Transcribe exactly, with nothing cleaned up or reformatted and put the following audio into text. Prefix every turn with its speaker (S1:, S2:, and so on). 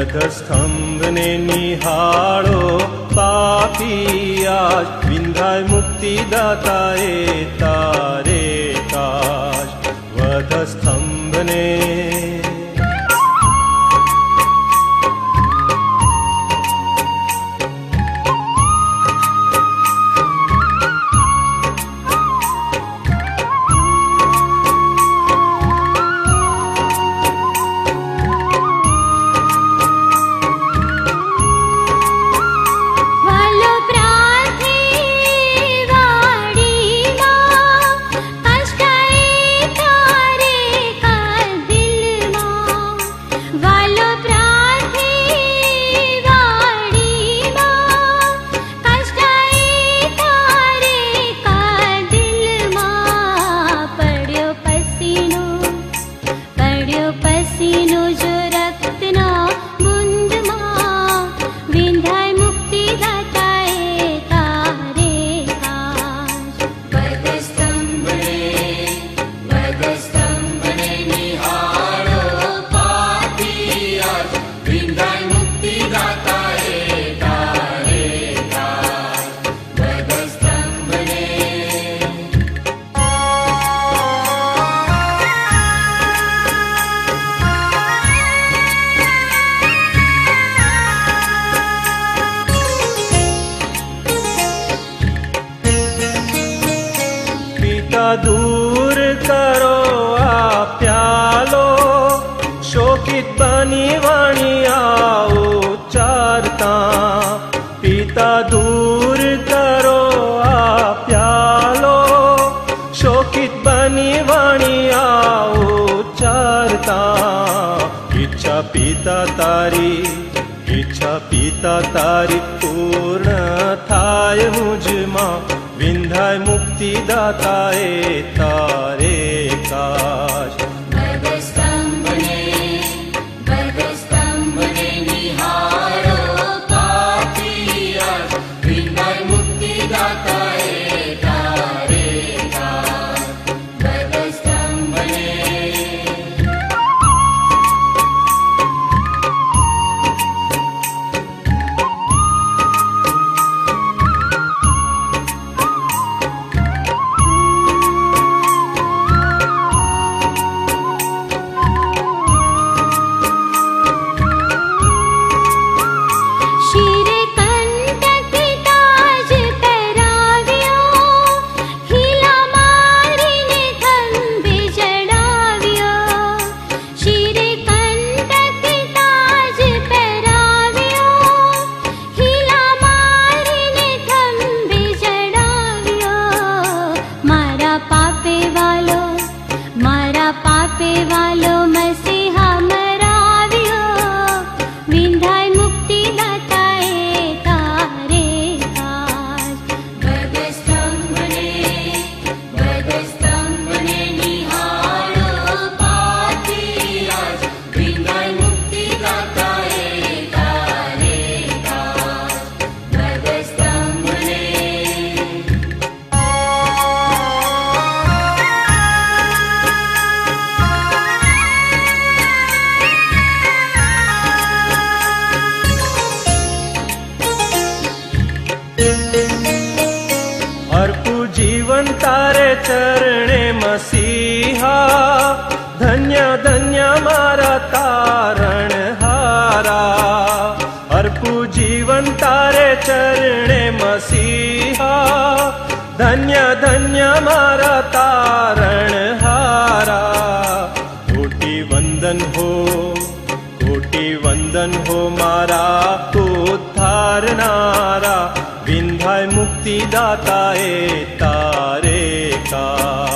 S1: વધસ્તંભ ને નિહાળો પાપી આજ, વિંધાય મુક્તિદાતા એ તારે કાજ. વધસ્તંભ ને दूर करो आ प्यालो, शोकित बनी वाणी आओ चारता. पिता दूर करो आ प्यालो, शोकित बनी वाणी आओ चारता. इच्छा पिता तारी, इच्छा पिता तारी पूर्ण थाय मुझमा, विंधाय मुक्तिदाता ए तारे काज.
S2: વધસ્તંભ ને વધસ્તંભ ને નિહાળો પાપી આજ, વિંધાય મુક્તિદાતા એ તારે કાજ. વધસ્તંભ ને
S1: जीवन तारे चरणे मसीहा, धन्य धन्य मारा तारण हारा. अर्पु जीवन तारे चरणे मसीहा, धन्य धन्य मारा तारण हारा. कोटि वंदन हो, कोटि वंदन हो मारा उद्धारनारा, विंधाय मुक्तिदाता ए तारे का.